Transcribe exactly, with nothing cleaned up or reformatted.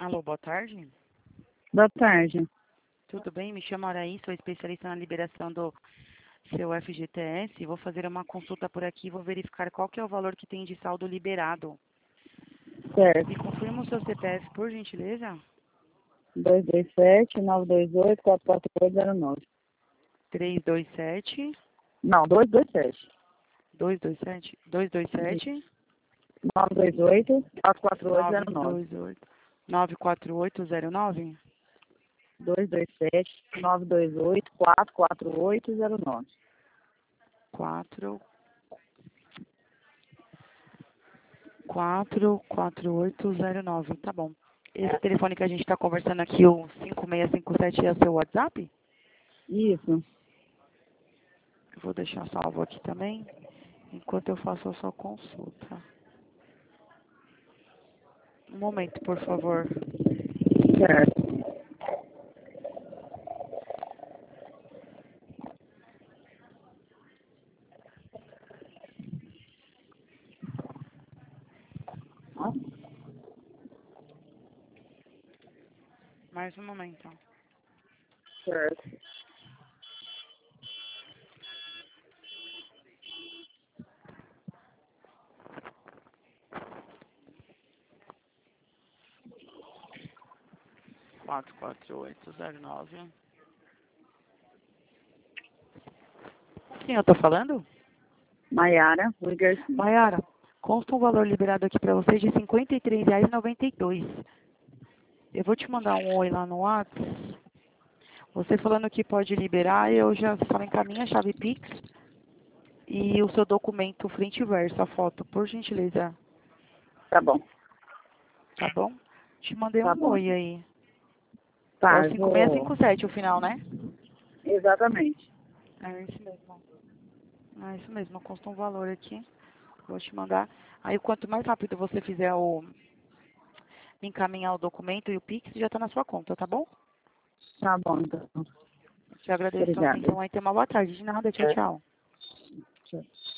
Alô, boa tarde. Boa tarde. Tudo bem? Me chamo Araí, sou especialista na liberação do seu F G T S. Vou fazer uma consulta por aqui, vou verificar qual que é o valor que tem de saldo liberado. Certo. Me confirma o seu C P F, por gentileza? dois dois sete, nove dois oito, quatro quatro oito zero nove. três dois sete, Não, dois dois sete. dois dois sete, dois dois sete, nove dois oito, quatro quatro oito nove zero nove. dois oito, nove quatro oito zero nove. dois dois sete, nove dois oito, quatro quatro oito zero nove. quatro quatro quatro oito zero nove, tá bom. Esse telefone que a gente está conversando aqui, o cinco seis cinco sete, é o seu WhatsApp? Isso. Eu vou deixar salvo aqui também, enquanto eu faço a sua consulta. Um momento, por favor. Certo. Mais um momento. Certo. quatro quatro oito zero nove. Quem eu tô falando? Maiara, Rui Garcia. Maiara, consta um valor liberado aqui para você de cinquenta e três reais e noventa e dois. Eu vou te mandar um oi lá no WhatsApp. Você falando que pode liberar, eu já só encaminho a chave Pix e o seu documento frente e verso, a foto, por gentileza. Tá bom. Tá bom? Te mandei Tá um bom. oi aí. É Tá, o eu cinco seis vou... cinco sete o final, né? Exatamente. É isso mesmo. É isso mesmo, consta um valor aqui. Vou te mandar. Aí quanto mais rápido você fizer o... me encaminhar o documento e o Pix, já tá na sua conta, tá bom? Tá bom, então. Te agradeço a sua Obrigada. atenção aí. Tenha uma boa tarde. De nada. Tchau, tchau. Tchau.